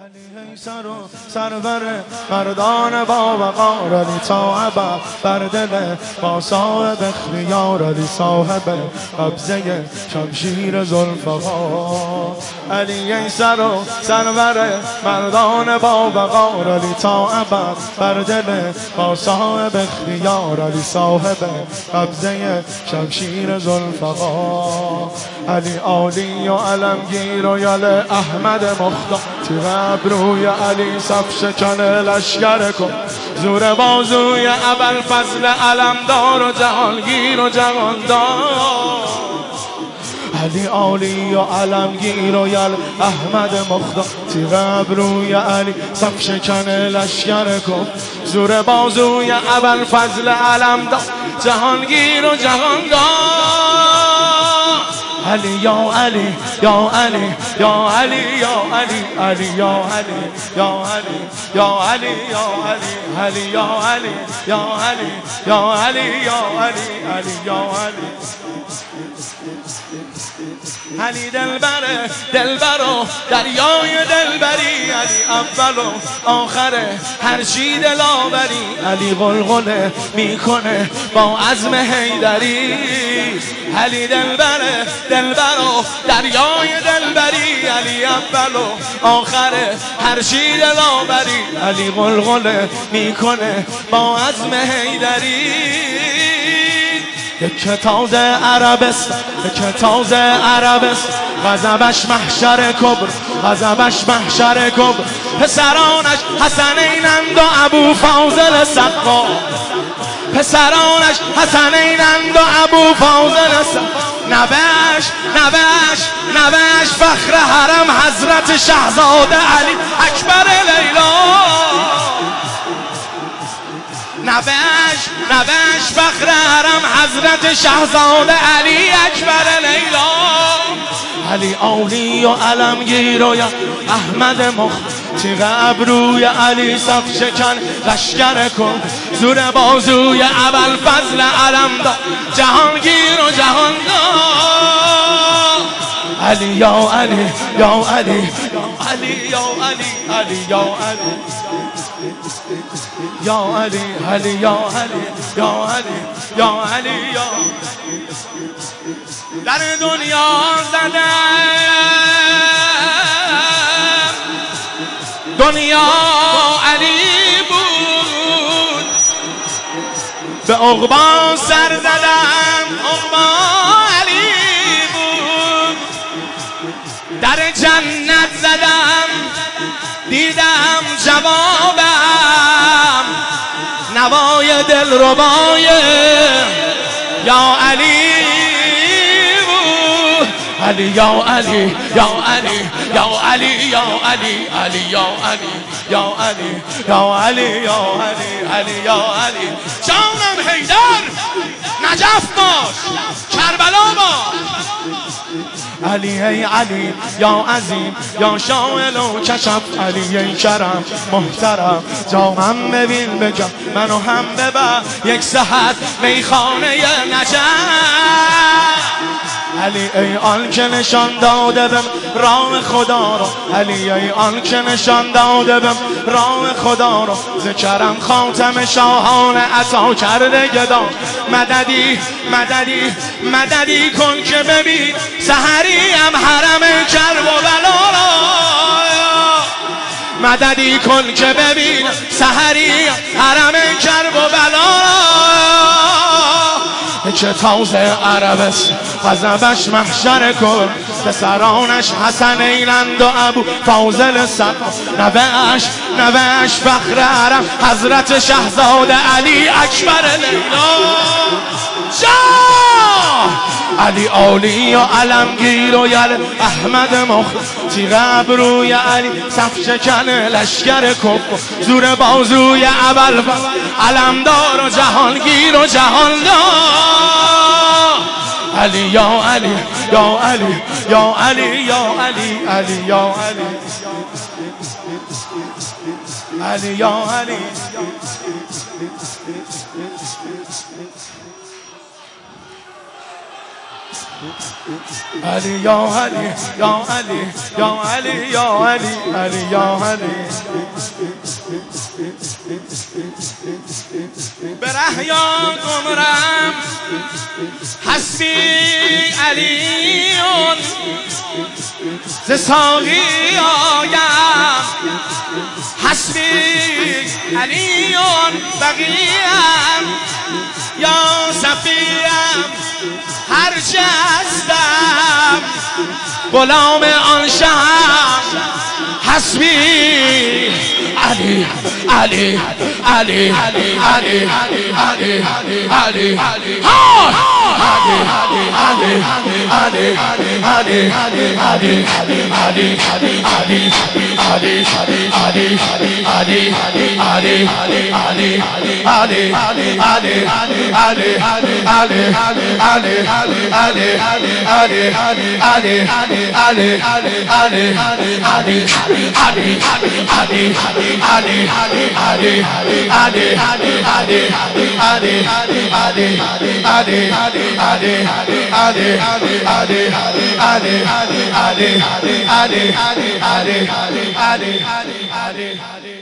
علی سر و سرور مردان با وقار، علی تا ابد بر دل با صاحب اختیار، علی صاحب قبضه شمشیر ذوالفقار. علی سر و سرور مردان با وقار، علی تا ابد بر دل با صاحب اختیار، علی صاحب قبضه شمشیر ذوالفقار. علی عالی و علمگیر و یل احمد مختار، تیغ ابروی علی صف شکن لشکر کن، زور بازوی ابوالفضل علمدار و جهانگیر و جهاندار. علی عالی و علمگیر و یل احمد مختار، تیغ ابروی علی صف شکن لشکر کن، زور بازوی ابوالفضل علمدار جهانگیر و جهاندار. علی یا علی یا علی یا علی یا علی علی یا علی یا علی یا علی یا علی علی یا علی یا علی یا علی یا علی علی یا علی. علی دلبر و دریای دلبری، علی اول و آخر هر چی دلاوری، علی غلغله میکنه با عزم حیدری. علی دلبر و دریای دلبری، علی اول و آخر هر چی دلاوری، علی غلغله میکنه با عزم حیدری. یک تازه عربست، یک تازه عربست، غضبش محشر کبر، غضبش محشر کبر. پسرانش حسنینند و ابو فاضل سقا، پسرانش حسنینند و ابو فاضل سقا. نوش فخر حرم حضرت شهزاده علی اکبر لیلا. نوش فخر حرم حضرت شهزاده علی اکبر لیلا. علی عالی و علمگیر و یا احمد مختار، تیغ ابروی علی صف شکن لشکر کن، زور بازوی ابوالفضل علمدار جهانگیر و جهاندار. علی یا علی یا علی علی یا علی علی یا علی یا علی علی یا علی یا علی یا علی یا. در دنیا زدم دنیا علی بود، به عقبا سر زدم عقبا علی بود. در جنت زدم دیدم جوابم، نوای دل ربای یا علی بود. علی یا علی یا علی یا علی یا علی علی یا علی یا علی یا علی یا علی علی یا علی. جانم حیدر نجف باش کربلا باش. علی ای علی یا عظیم یا شامل و کشف، علی ای کرم محترم جامم ببین بجا منو هم ببر یک سحر میخانه نجف. علی ای آن که نشان داده بم راه خدا رو، علی ای آن که نشان داده بم راه خدا رو، ذکرم خاتم شاهان عطا کرده گدا. مددی مددی مددی کن که ببین سحری هم حرم کربلا را. مددی کن که ببین سحری حرم کربلا را. چه تازه عربست غضبش محشر کن، پسرانش حسنینند و ابو فاضل سقا. نوش فخر حرم حضرت شهزاده علی اکبر لیلا. علی عالی و علمگیر و یل احمد مختار، تیغ ابروی علی صف شکن لشکر کن، زور بازوی ابوالفضل علمدار و جهانگیر و جهاندار. علی یا علی یا علی یا علی یا علی علی یا علی علی یا علی. علی یا علی یا علی یا علی یا علی علی یا علی بره یا گمرم حسبی علیون ز ساقی آیم حسبی علیون بقیم یا صفیم هر چه هستم غلام آن شهم حسبی علی علی علی علی علی علی علی Ali